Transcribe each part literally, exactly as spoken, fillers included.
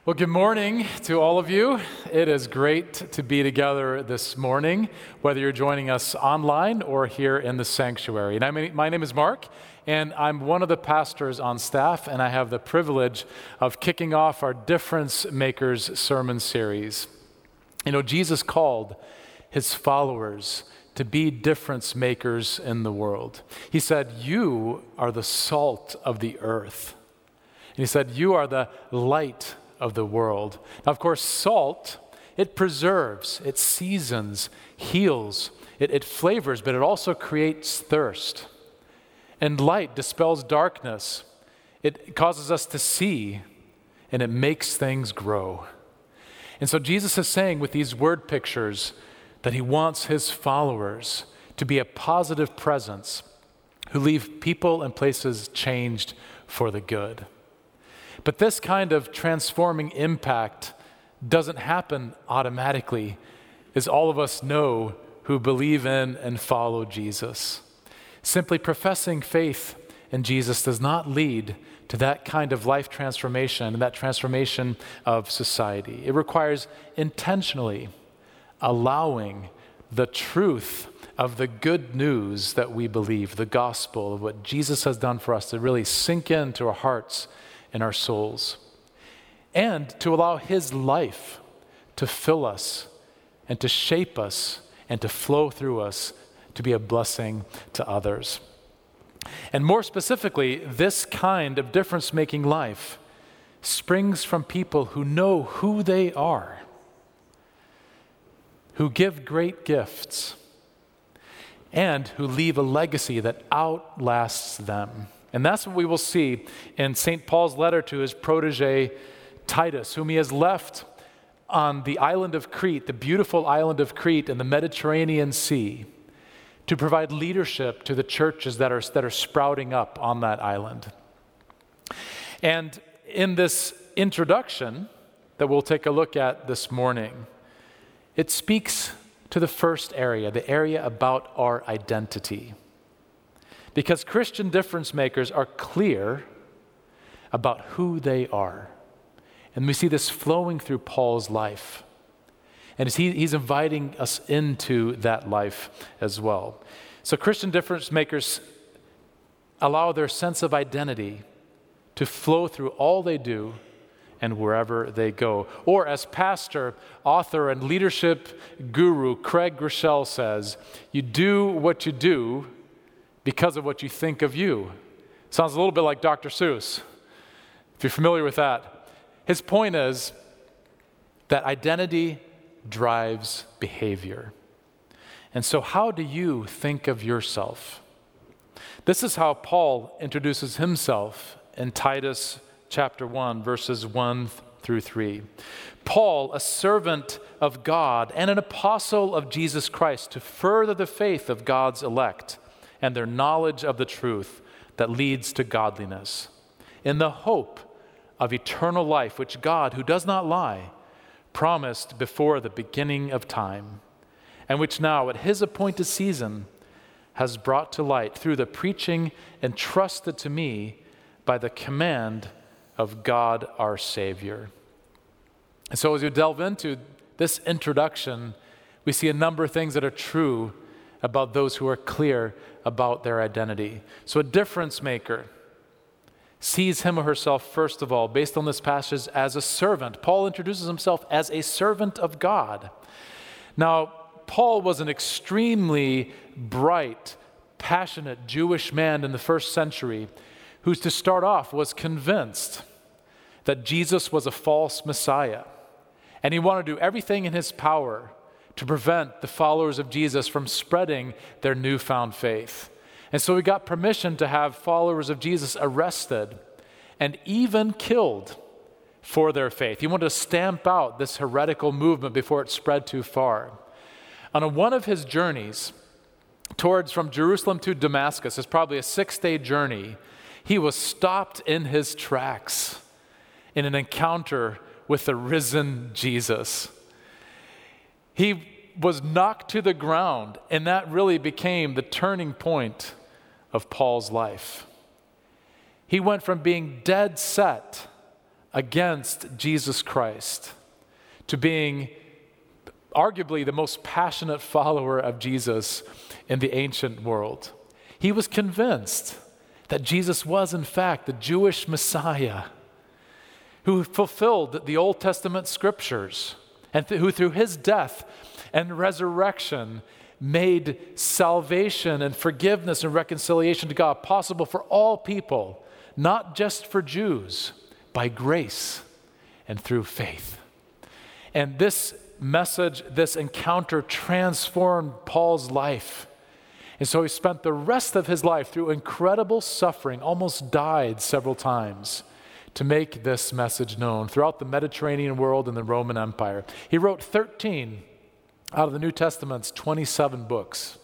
Well, good morning to all of you. It is great to be together this morning, whether you're joining us online or here in the sanctuary. And I mean, my name is Mark, and I'm one of the pastors on staff, and I have the privilege of kicking off our Difference Makers sermon series. You know, Jesus called his followers to be difference makers in the world. He said, "You are the salt of the earth." And he said, "You are the light of the world." Now, of course, salt, it preserves, it seasons, heals, it, it flavors, but it also creates thirst. And light dispels darkness. It causes us to see, and it makes things grow. And so Jesus is saying with these word pictures that he wants his followers to be a positive presence who leave people and places changed for the good. But this kind of transforming impact doesn't happen automatically, as all of us know who believe in and follow Jesus. Simply professing faith in Jesus does not lead to that kind of life transformation and that transformation of society. It requires intentionally allowing the truth of the good news that we believe, the gospel of what Jesus has done for us, to really sink into our hearts and our souls, and to allow his life to fill us and to shape us and to flow through us to be a blessing to others. And more specifically, this kind of difference-making life springs from people who know who they are, who give great gifts, and who leave a legacy that outlasts them. And that's what we will see in Saint Paul's letter to his protege, Titus, whom he has left on the island of Crete, the beautiful island of Crete in the Mediterranean Sea, to provide leadership to the churches that are, that are sprouting up on that island. And in this introduction that we'll take a look at this morning, it speaks to the first area, the area about our identity. Because Christian difference makers are clear about who they are. And we see this flowing through Paul's life. And he, he's inviting us into that life as well. So Christian difference makers allow their sense of identity to flow through all they do and wherever they go. Or as pastor, author, and leadership guru Craig Groeschel says, you do what you do because of what you think of you. Sounds a little bit like Doctor Seuss, if you're familiar with that. His point is that identity drives behavior. And so how do you think of yourself? This is how Paul introduces himself in Titus chapter one, verses one through three. Paul, a servant of God and an apostle of Jesus Christ, to further the faith of God's elect and their knowledge of the truth that leads to godliness, in the hope of eternal life, which God, who does not lie, promised before the beginning of time, and which now at his appointed season has brought to light through the preaching entrusted to me by the command of God our Savior. And so as you delve into this introduction, we see a number of things that are true about those who are clear about their identity. So a difference maker sees him or herself, first of all, based on this passage, as a servant. Paul introduces himself as a servant of God. Now, Paul was an extremely bright, passionate Jewish man in the first century who, to start off, was convinced that Jesus was a false Messiah. And he wanted to do everything in his power to prevent the followers of Jesus from spreading their newfound faith. And so he got permission to have followers of Jesus arrested and even killed for their faith. He wanted to stamp out this heretical movement before it spread too far. On one of his journeys towards from Jerusalem to Damascus, it's probably a six-day journey, he was stopped in his tracks in an encounter with the risen Jesus. He was knocked to the ground, and that really became the turning point of Paul's life. He went from being dead set against Jesus Christ, to being arguably the most passionate follower of Jesus in the ancient world. He was convinced that Jesus was, in fact, the Jewish Messiah who fulfilled the Old Testament scriptures and th- who through his death and resurrection made salvation and forgiveness and reconciliation to God possible for all people, not just for Jews, by grace and through faith. And this message, this encounter transformed Paul's life. And so he spent the rest of his life through incredible suffering, almost died several times to make this message known throughout the Mediterranean world and the Roman Empire. He wrote thirteen out of the New Testament's twenty-seven books.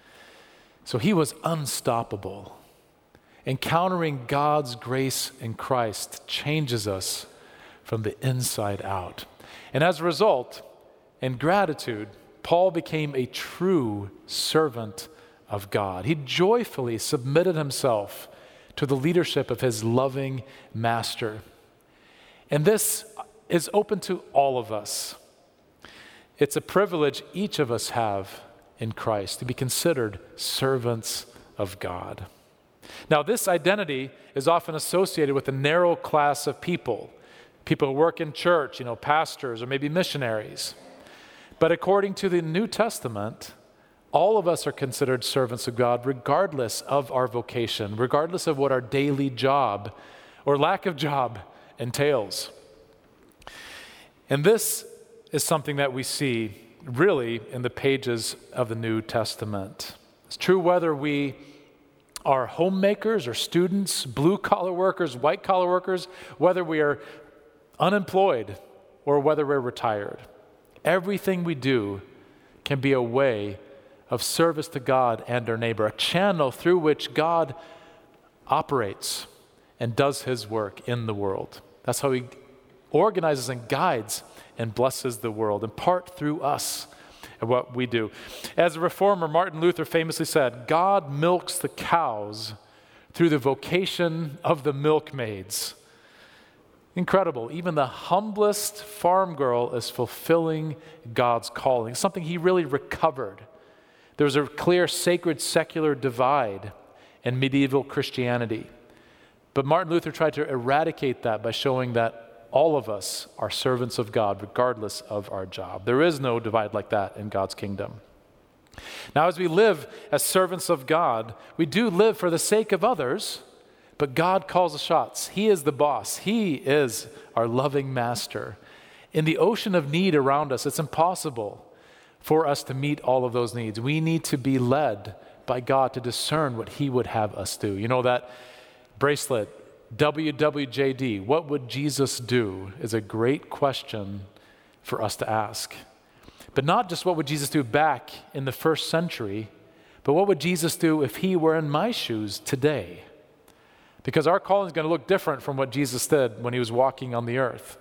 So he was unstoppable. Encountering God's grace in Christ changes us from the inside out. And as a result, in gratitude, Paul became a true servant of God. He joyfully submitted himself to the leadership of his loving master. And this is open to all of us. It's a privilege each of us have in Christ to be considered servants of God. Now, this identity is often associated with a narrow class of people, people who work in church, you know, pastors or maybe missionaries. But according to the New Testament, all of us are considered servants of God regardless of our vocation, regardless of what our daily job or lack of job entails. And this is something that we see really in the pages of the New Testament. It's true whether we are homemakers or students, blue-collar workers, white-collar workers, whether we are unemployed or whether we're retired. Everything we do can be a way of service to God and our neighbor, a channel through which God operates and does his work in the world. That's how he organizes and guides and blesses the world, in part through us and what we do. As a reformer, Martin Luther famously said, God milks the cows through the vocation of the milkmaids. Incredible. Even the humblest farm girl is fulfilling God's calling, something he really recovered. There was a clear sacred secular divide in medieval Christianity. But Martin Luther tried to eradicate that by showing that all of us are servants of God regardless of our job. There is no divide like that in God's kingdom. Now, as we live as servants of God, we do live for the sake of others, but God calls the shots. He is the boss. He is our loving master. In the ocean of need around us, it's impossible for us to meet all of those needs. We need to be led by God to discern what he would have us do. You know that bracelet, W W J D, what would Jesus do, is a great question for us to ask. But not just what would Jesus do back in the first century, but what would Jesus do if he were in my shoes today? Because our calling is going to look different from what Jesus did when he was walking on the earth.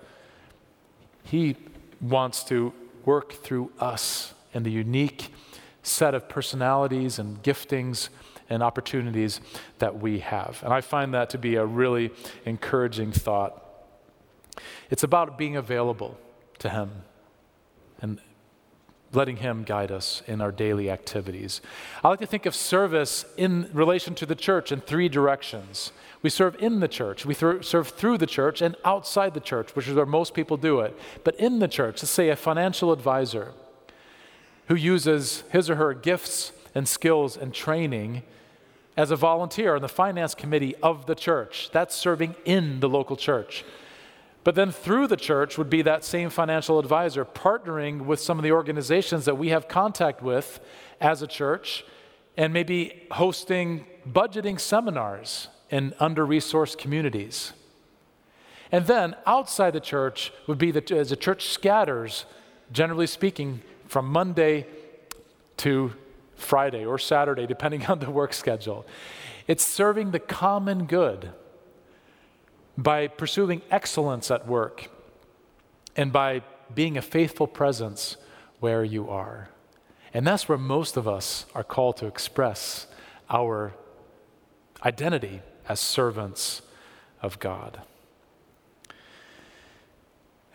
He wants to work through us and the unique set of personalities and giftings and opportunities that we have. And I find that to be a really encouraging thought. It's about being available to him and letting him guide us in our daily activities. I like to think of service in relation to the church in three directions. We serve in the church, we th- serve through the church, and outside the church, which is where most people do it. But in the church, let's say a financial advisor who uses his or her gifts and skills and training as a volunteer on the finance committee of the church. That's serving in the local church. But then through the church would be that same financial advisor partnering with some of the organizations that we have contact with as a church and maybe hosting budgeting seminars in under-resourced communities. And then outside the church would be that as the church scatters, generally speaking, from Monday to Friday or Saturday, depending on the work schedule. It's serving the common good by pursuing excellence at work and by being a faithful presence where you are. And that's where most of us are called to express our identity as servants of God.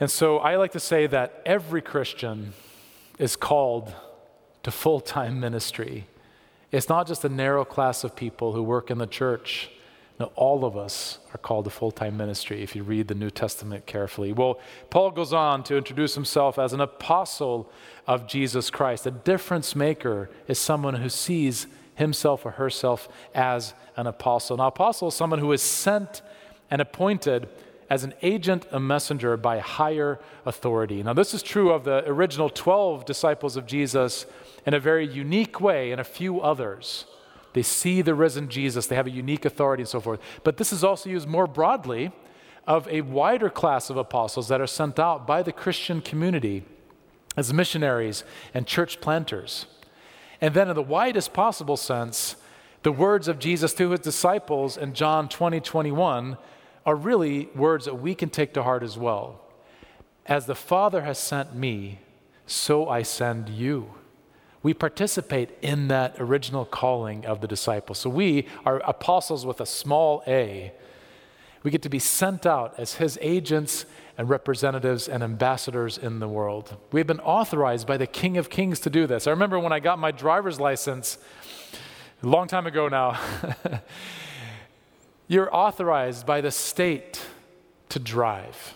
And so I like to say that every Christian is called to full-time ministry. It's not just a narrow class of people who work in the church. No, all of us are called to full-time ministry if you read the New Testament carefully. Well, Paul goes on to introduce himself as an apostle of Jesus Christ. A difference maker is someone who sees himself or herself as an apostle. Now, apostle is someone who is sent and appointed as an agent, a messenger by higher authority. Now, this is true of the original twelve disciples of Jesus in a very unique way, and a few others. They see the risen Jesus, they have a unique authority and so forth. But this is also used more broadly of a wider class of apostles that are sent out by the Christian community as missionaries and church planters. And then in the widest possible sense, the words of Jesus to his disciples in John twenty, twenty-one are really words that we can take to heart as well. As the Father has sent me, so I send you. We participate in that original calling of the disciples. So we are apostles with a small a. We get to be sent out as his agents and representatives and ambassadors in the world. We've been authorized by the King of Kings to do this. I remember when I got my driver's license a long time ago now. You're authorized by the state to drive.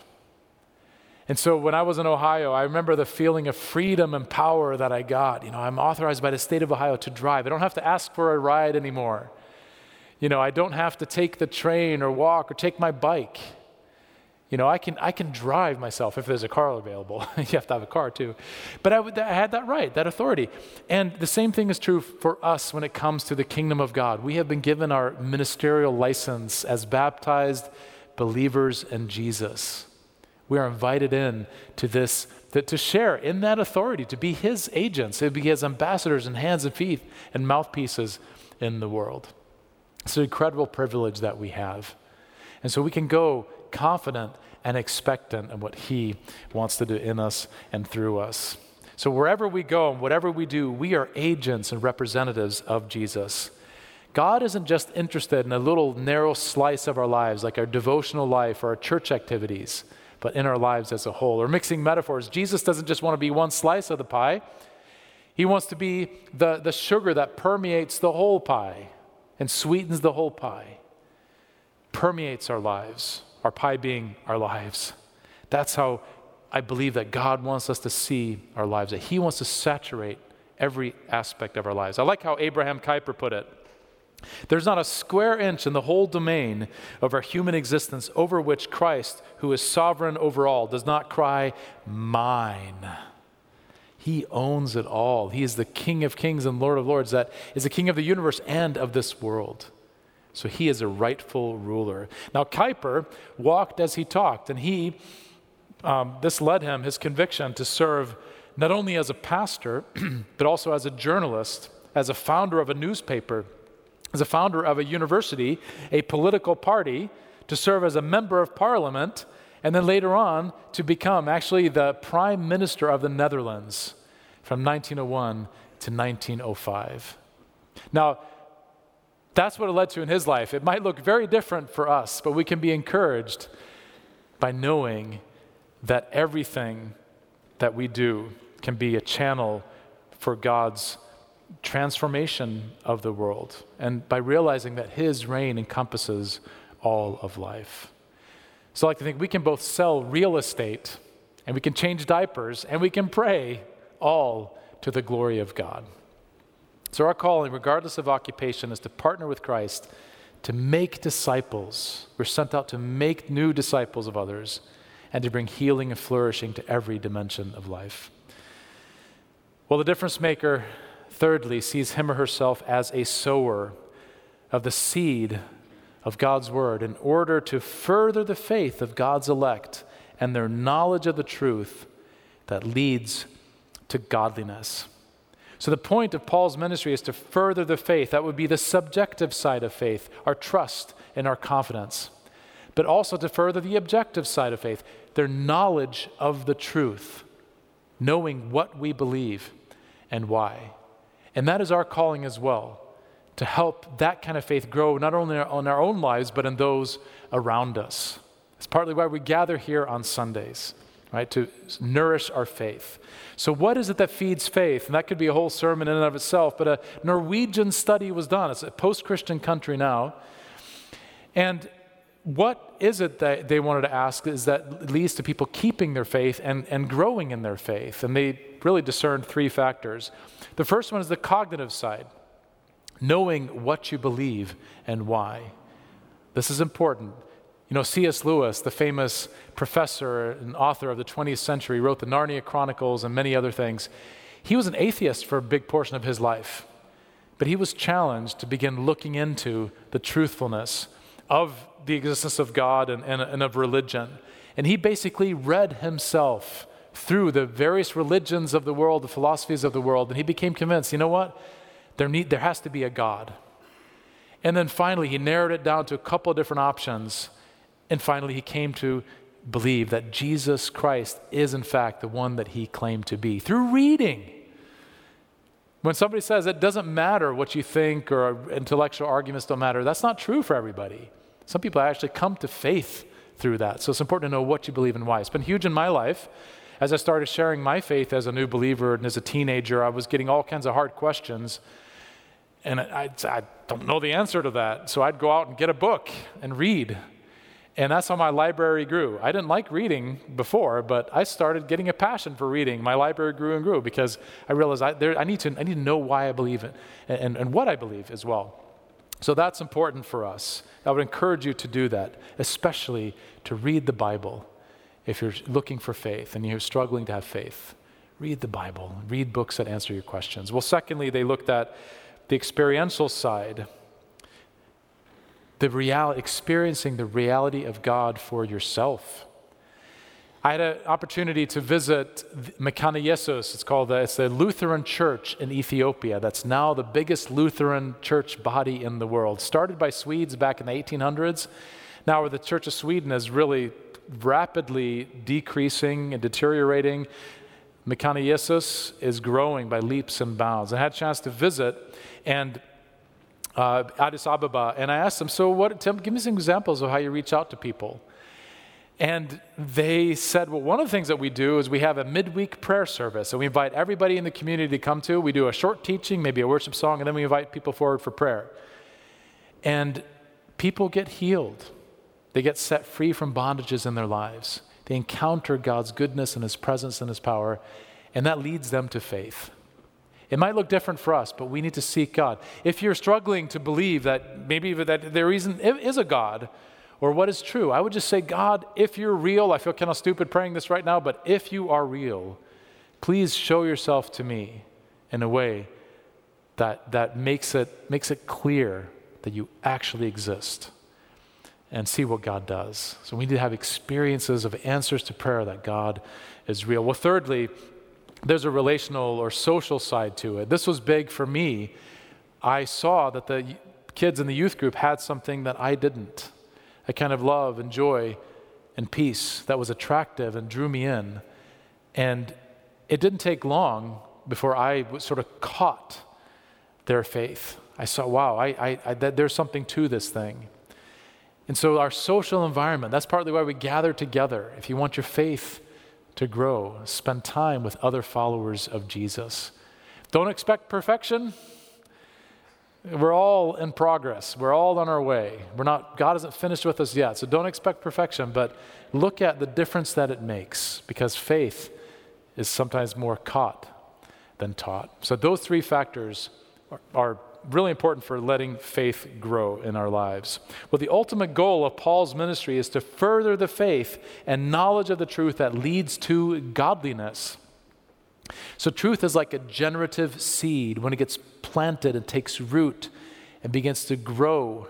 And so when I was in Ohio, I remember the feeling of freedom and power that I got. You know, I'm authorized by the state of Ohio to drive. I don't have to ask for a ride anymore. You know, I don't have to take the train or walk or take my bike. You know, I can I can drive myself if there's a car available. You have to have a car too. But I, I had that right, that authority. And the same thing is true for us when it comes to the kingdom of God. We have been given our ministerial license as baptized believers in Jesus. We are invited in to this, to, to share in that authority, to be his agents, to be his ambassadors and hands and feet and mouthpieces in the world. It's an incredible privilege that we have. And so we can go confident and expectant of what he wants to do in us and through us. So wherever we go and whatever we do, we are agents and representatives of Jesus. God isn't just interested in a little narrow slice of our lives, like our devotional life or our church activities, but in our lives as a whole. Or mixing metaphors, Jesus doesn't just want to be one slice of the pie. He wants to be the, the sugar that permeates the whole pie and sweetens the whole pie, permeates our lives, our pie being our lives. That's how I believe that God wants us to see our lives, that he wants to saturate every aspect of our lives. I like how Abraham Kuyper put it. There's not a square inch in the whole domain of our human existence over which Christ, who is sovereign over all, does not cry, mine. He owns it all. He is the King of kings and Lord of lords, that is the King of the universe and of this world. So he is a rightful ruler. Now Kuyper walked as he talked, and he, um, this led him, his conviction, to serve not only as a pastor, but also as a journalist, as a founder of a newspaper, as a founder of a university, a political party, to serve as a member of parliament, and then later on to become actually the prime minister of the Netherlands from nineteen oh one to nineteen oh five. Now, that's what it led to in his life. It might look very different for us, but we can be encouraged by knowing that everything that we do can be a channel for God's transformation of the world, and by realizing that his reign encompasses all of life. So I like to think we can both sell real estate, and we can change diapers, and we can pray, all to the glory of God. So our calling, regardless of occupation, is to partner with Christ to make disciples. We're sent out to make new disciples of others and to bring healing and flourishing to every dimension of life. Well, the difference maker, thirdly, sees him or herself as a sower of the seed of God's word in order to further the faith of God's elect and their knowledge of the truth that leads to godliness. So the point of Paul's ministry is to further the faith. That would be the subjective side of faith, our trust and our confidence. But also to further the objective side of faith, their knowledge of the truth, knowing what we believe and why. And that is our calling as well, to help that kind of faith grow not only in our own lives, but in those around us. It's partly why we gather here on Sundays. right? To nourish our faith. So what is it that feeds faith? And that could be a whole sermon in and of itself, but a Norwegian study was done. It's a post-Christian country now. And what is it that they wanted to ask is that leads to people keeping their faith and, and growing in their faith. And they really discerned three factors. The first one is the cognitive side, knowing what you believe and why. This is important. You know, C S Lewis, the famous professor and author of the twentieth century, wrote the Narnia Chronicles and many other things. He was an atheist for a big portion of his life, but he was challenged to begin looking into the truthfulness of the existence of God and, and, and of religion. And he basically read himself through the various religions of the world, the philosophies of the world, and he became convinced, you know what? There need, there has to be a God. And then finally, he narrowed it down to a couple of different options, and finally he came to believe that Jesus Christ is in fact the one that he claimed to be, through reading. When somebody says it doesn't matter what you think or intellectual arguments don't matter, that's not true for everybody. Some people actually come to faith through that. So it's important to know what you believe and why. It's been huge in my life. As I started sharing my faith as a new believer and as a teenager, I was getting all kinds of hard questions. And I, I don't know the answer to that. So I'd go out and get a book and read. And that's how my library grew. I didn't like reading before, but I started getting a passion for reading. My library grew and grew because I realized I, there, I, need, to, I need to know why I believe it and, and what I believe as well. So that's important for us. I would encourage you to do that, especially to read the Bible. If you're looking for faith and you're struggling to have faith, read the Bible. Read books that answer your questions. Well, secondly, they looked at the experiential side. The reality, experiencing the reality of God for yourself. I had an opportunity to visit Mekane Yesus. It's called the, it's the Lutheran church in Ethiopia. That's now the biggest Lutheran church body in the world. Started by Swedes back in the eighteen hundreds. Now where the Church of Sweden is really rapidly decreasing and deteriorating, Mekane Yesus is growing by leaps and bounds. I had a chance to visit and Uh, Addis Ababa, and I asked them, so what, Tim, give me some examples of how you reach out to people. And they said, well, one of the things that we do is we have a midweek prayer service, and we invite everybody in the community to come to. We do a short teaching, maybe a worship song, and then we invite people forward for prayer. And people get healed. They get set free from bondages in their lives. They encounter God's goodness and His presence and His power, and that leads them to faith. It might look different for us, but we need to seek God. If you're struggling to believe that maybe that there isn't, is a God or what is true, I would just say, God, if you're real, I feel kind of stupid praying this right now, but if you are real, please show yourself to me in a way that, that makes it, makes it clear that you actually exist, and see what God does. So we need to have experiences of answers to prayer that God is real. Well, thirdly, there's a relational or social side to it. This was big for me. I saw that the kids in the youth group had something that I didn't. A kind of love and joy and peace that was attractive and drew me in. And it didn't take long before I was sort of caught their faith. I saw, wow, I, I, I, that there's something to this thing. And so our social environment, that's partly why we gather together. If you want your faith to grow, spend time with other followers of Jesus. Don't expect perfection. We're all in progress. We're all on our way. We're not, God isn't finished with us yet, so don't expect perfection, but look at the difference that it makes, because faith is sometimes more caught than taught. So those three factors are, are really important for letting faith grow in our lives. Well, the ultimate goal of Paul's ministry is to further the faith and knowledge of the truth that leads to godliness. So truth is like a generative seed. When it gets planted, it takes root and begins to grow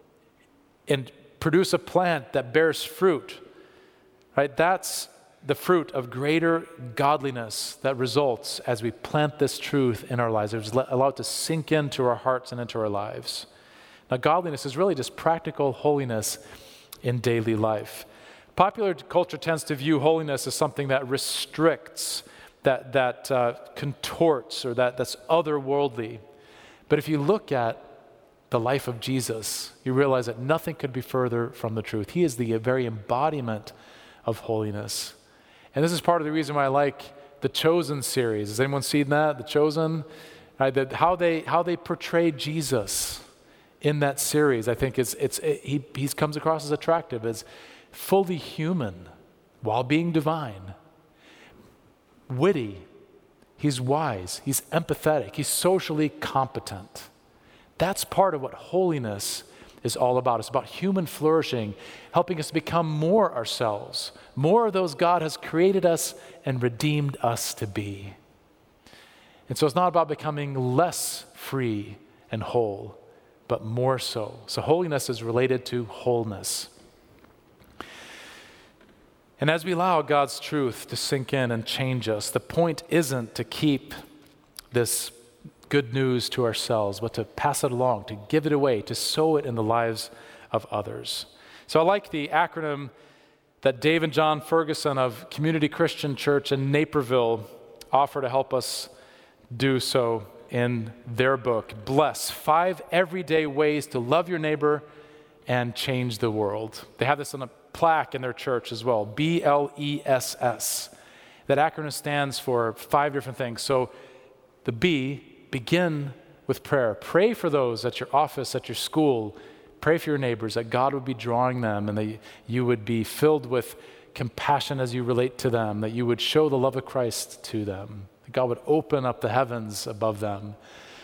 and produce a plant that bears fruit. Right? That's the fruit of greater godliness that results as we plant this truth in our lives. It's allowed to sink into our hearts and into our lives. Now, godliness is really just practical holiness in daily life. Popular culture tends to view holiness as something that restricts, that, that uh, contorts, or that, that's otherworldly. But if you look at the life of Jesus, you realize that nothing could be further from the truth. He is the very embodiment of holiness. And this is part of the reason why I like the Chosen series. Has anyone seen that? The Chosen? Right? That how they how they portray Jesus in that series, I think it's it's it, he he comes across as attractive, as fully human while being divine. Witty, he's wise, he's empathetic, he's socially competent. That's part of what holiness is all about. It's about human flourishing, helping us become more ourselves, more of those God has created us and redeemed us to be. And so it's not about becoming less free and whole, but more so. So holiness is related to wholeness. And as we allow God's truth to sink in and change us, the point isn't to keep this good news to ourselves, but to pass it along, to give it away, to sow it in the lives of others. So I like the acronym that Dave and John Ferguson of Community Christian Church in Naperville offer to help us do so in their book, Bless, Five Everyday Ways to Love Your Neighbor and Change the World. They have this on a plaque in their church as well, B L E S S. That acronym stands for five different things. So the B, begin with prayer. Pray for those at your office, at your school. Pray for your neighbors, that God would be drawing them and that you would be filled with compassion as you relate to them, that you would show the love of Christ to them, that God would open up the heavens above them.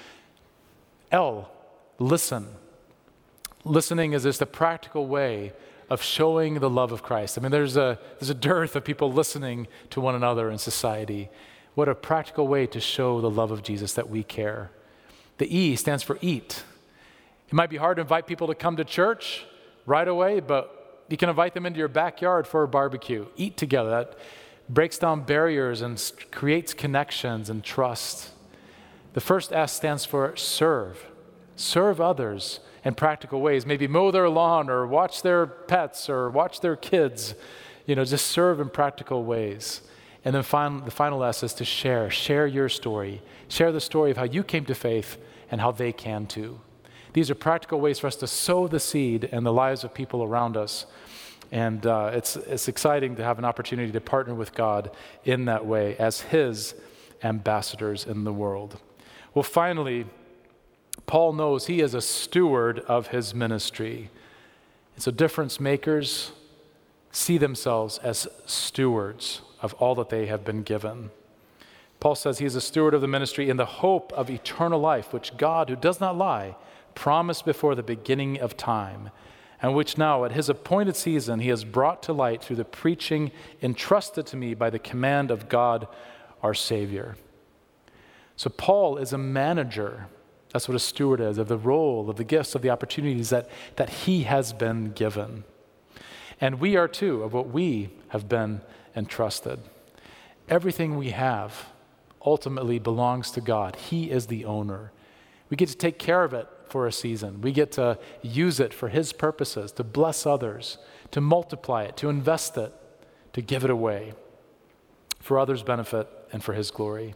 L, listen. Listening is just a practical way of showing the love of Christ. I mean, there's a there's a dearth of people listening to one another in society. What a practical way to show the love of Jesus, that we care. The E stands for eat. It might be hard to invite people to come to church right away, but you can invite them into your backyard for a barbecue. Eat together. That breaks down barriers and creates connections and trust. The first S stands for serve. Serve others in practical ways. Maybe mow their lawn or watch their pets or watch their kids. You know, just serve in practical ways. And then final, the final S is to share. Share your story. Share the story of how you came to faith and how they can too. These are practical ways for us to sow the seed in the lives of people around us. And uh, it's, it's exciting to have an opportunity to partner with God in that way as his ambassadors in the world. Well, finally, Paul knows he is a steward of his ministry. And so difference makers see themselves as stewards of all that they have been given. Paul says he is a steward of the ministry in the hope of eternal life, which God, who does not lie, promised before the beginning of time, and which now at his appointed season he has brought to light through the preaching entrusted to me by the command of God our Savior. So Paul is a manager. That's what a steward is, of the role, of the gifts, of the opportunities that, that he has been given. And we are too, of what we have been entrusted. Everything we have ultimately belongs to God. He is the owner. We get to take care of it for a season. We get to use it for his purposes, to bless others, to multiply it, to invest it, to give it away for others' benefit and for his glory.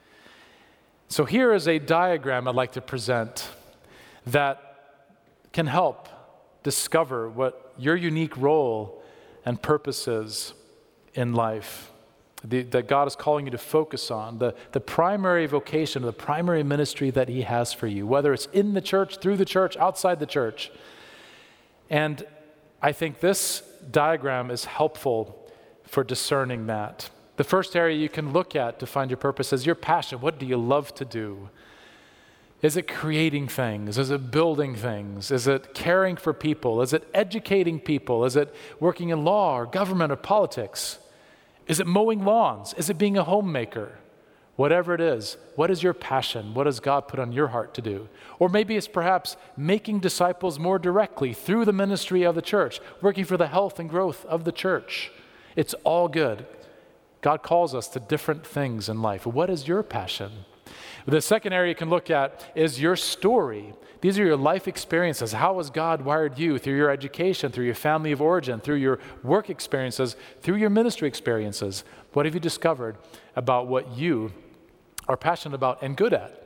So here is a diagram I'd like to present that can help discover what your unique role and purpose is in life, the, that God is calling you to focus on, the, the primary vocation, the primary ministry that he has for you, whether it's in the church, through the church, outside the church. And I think this diagram is helpful for discerning that. The first area you can look at to find your purpose is your passion. What do you love to do? Is it creating things? Is it building things? Is it caring for people? Is it educating people? Is it working in law or government or politics? Is it mowing lawns? Is it being a homemaker? Whatever it is, what is your passion? What has God put on your heart to do? Or maybe it's perhaps making disciples more directly through the ministry of the church, working for the health and growth of the church. It's all good. God calls us to different things in life. What is your passion? The second area you can look at is your story. These are your life experiences. How has God wired you through your education, through your family of origin, through your work experiences, through your ministry experiences? What have you discovered about what you are passionate about and good at?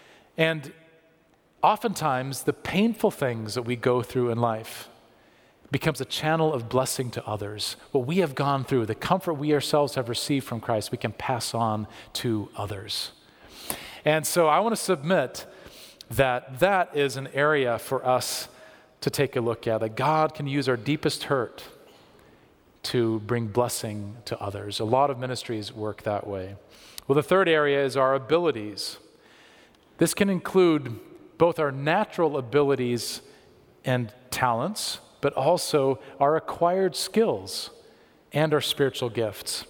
And oftentimes, the painful things that we go through in life becomes a channel of blessing to others. What we have gone through, the comfort we ourselves have received from Christ, we can pass on to others. And so I want to submit that that is an area for us to take a look at, that God can use our deepest hurt to bring blessing to others. A lot of ministries work that way. Well, the third area is our abilities. This can include both our natural abilities and talents, but also our acquired skills and our spiritual gifts.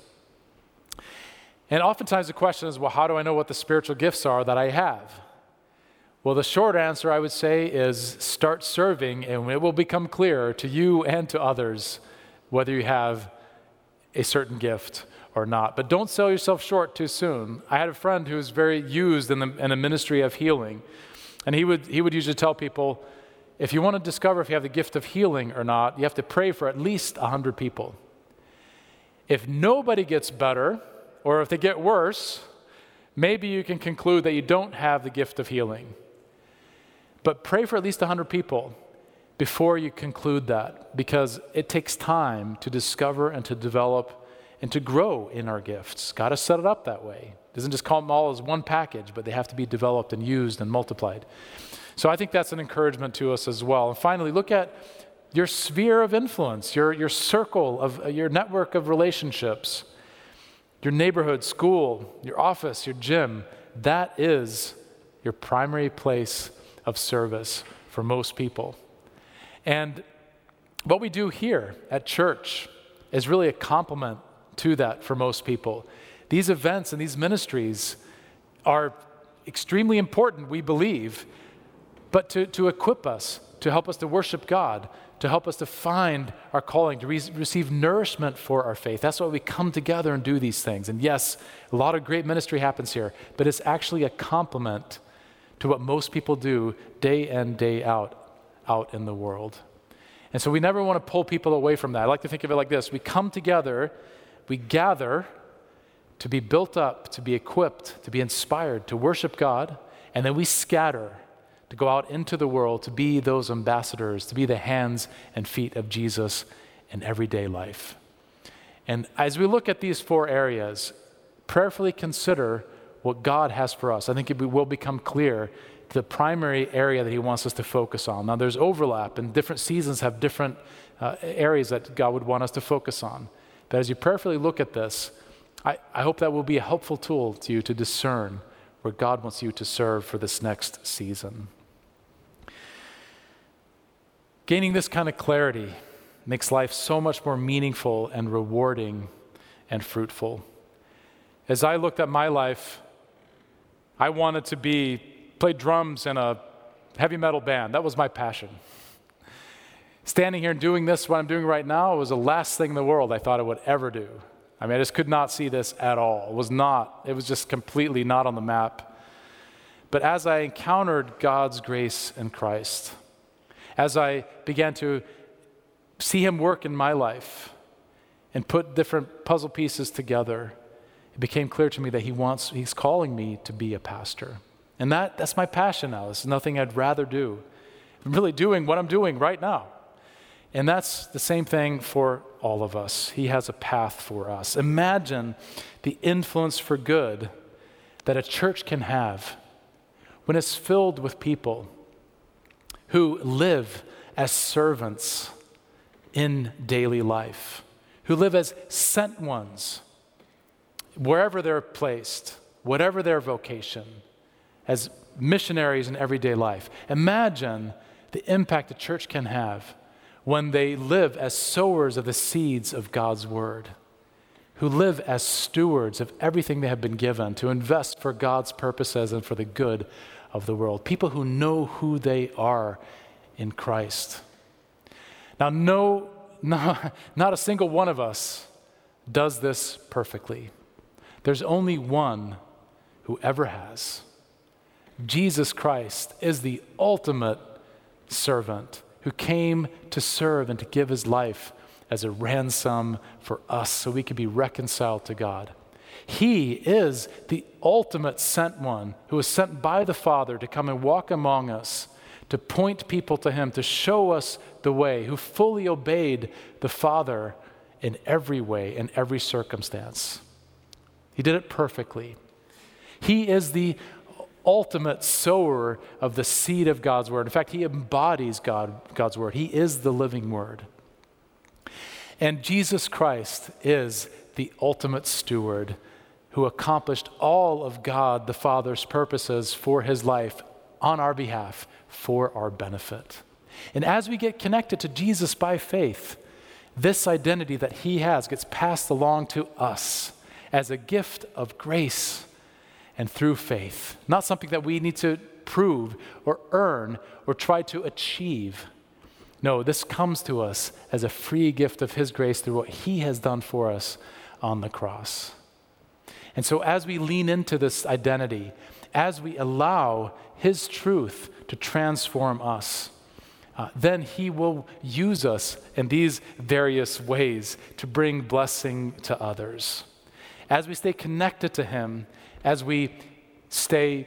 And oftentimes the question is, well, how do I know what the spiritual gifts are that I have? Well, the short answer I would say is start serving, and it will become clear to you and to others whether you have a certain gift or not. But don't sell yourself short too soon. I had a friend who was very used in, the, in a ministry of healing, and he would, he would usually tell people, if you want to discover if you have the gift of healing or not, you have to pray for at least one hundred people. If nobody gets better, or if they get worse, maybe you can conclude that you don't have the gift of healing. But pray for at least one hundred people before you conclude that, because it takes time to discover and to develop and to grow in our gifts. God has set it up that way. He doesn't just call them all as one package, but they have to be developed and used and multiplied. So I think that's an encouragement to us as well. And finally, look at your sphere of influence, your, your circle of, uh, your network of relationships, your neighborhood, school, your office, your gym. That is your primary place of service for most people. And what we do here at church is really a complement to that for most people. These events and these ministries are extremely important, we believe, but to, to equip us, to help us to worship God, to help us to find our calling, to re- receive nourishment for our faith. That's why we come together and do these things. And yes, a lot of great ministry happens here, but it's actually a complement to what most people do day in, day out, out in the world. And so we never want to pull people away from that. I like to think of it like this. We come together, we gather to be built up, to be equipped, to be inspired, to worship God, and then we scatter to go out into the world, to be those ambassadors, to be the hands and feet of Jesus in everyday life. And as we look at these four areas, prayerfully consider what God has for us. I think it will become clear the primary area that he wants us to focus on. Now, there's overlap, and different seasons have different uh, areas that God would want us to focus on. But as you prayerfully look at this, I, I hope that will be a helpful tool to you to discern where God wants you to serve for this next season. Gaining this kind of clarity makes life so much more meaningful and rewarding and fruitful. As I looked at my life, I wanted to be play drums in a heavy metal band. That was my passion. Standing here and doing this, what I'm doing right now, was the last thing in the world I thought I would ever do. I mean, I just could not see this at all. It was not, it was just completely not on the map. But as I encountered God's grace in Christ, as I began to see him work in my life and put different puzzle pieces together, it became clear to me that he wants, he's calling me to be a pastor. And that, that's my passion now. This is nothing I'd rather do. I'm really doing what I'm doing right now. And that's the same thing for all of us. He has a path for us. Imagine the influence for good that a church can have when it's filled with people who live as servants in daily life, who live as sent ones, wherever they're placed, whatever their vocation, as missionaries in everyday life. Imagine the impact a church can have when they live as sowers of the seeds of God's word, who live as stewards of everything they have been given to invest for God's purposes and for the good of the world. People who know who they are in Christ. Now, no, no, not a single one of us does this perfectly. There's only one who ever has. Jesus Christ is the ultimate servant who came to serve and to give his life as a ransom for us so we could be reconciled to God. He is the ultimate sent one who was sent by the Father to come and walk among us, to point people to him, to show us the way, who fully obeyed the Father in every way, in every circumstance. He did it perfectly. He is the ultimate sower of the seed of God's word. In fact, he embodies God, God's word. He is the living word. And Jesus Christ is the ultimate steward who accomplished all of God the Father's purposes for his life on our behalf, for our benefit. And as we get connected to Jesus by faith, this identity that he has gets passed along to us as a gift of grace and through faith. Not something that we need to prove or earn or try to achieve. No, this comes to us as a free gift of his grace through what he has done for us on the cross. And so as we lean into this identity, as we allow his truth to transform us, uh, then he will use us in these various ways to bring blessing to others. As we stay connected to him, as we stay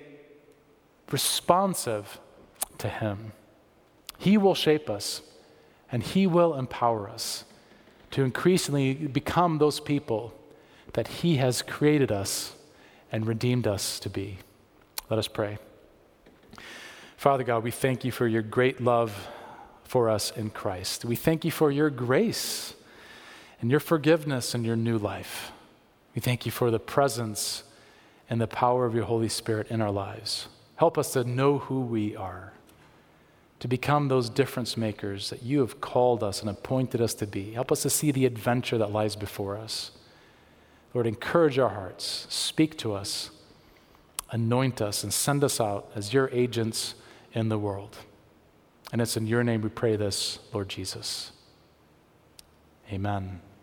responsive to him, he will shape us and he will empower us to increasingly become those people that he has created us and redeemed us to be. Let us pray. Father God, we thank you for your great love for us in Christ. We thank you for your grace and your forgiveness and your new life. We thank you for the presence and the power of your Holy Spirit in our lives. Help us to know who we are, to become those difference makers that you have called us and appointed us to be. Help us to see the adventure that lies before us. Lord, encourage our hearts, speak to us, anoint us, and send us out as your agents in the world. And it's in your name we pray this, Lord Jesus. Amen.